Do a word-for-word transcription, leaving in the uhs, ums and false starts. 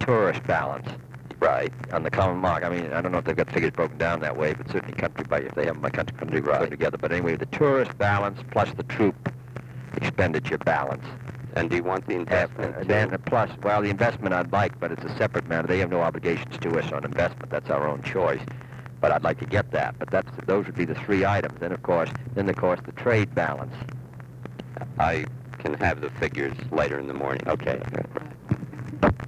tourist balance Right. on the common mark. I mean, I don't know if they've got figures broken down that way, but certainly country by, if they have them by country, country Right. put together. But anyway, the tourist balance plus the troop expenditure balance. And do you want the investment Uh, too? then plus, well, the investment I'd like, but it's a separate matter. They have no obligations to us on investment. That's our own choice. But I'd like to get that. But that's those would be the three items. Then, of course, then of course the trade balance. I can have the figures later in the morning. Okay.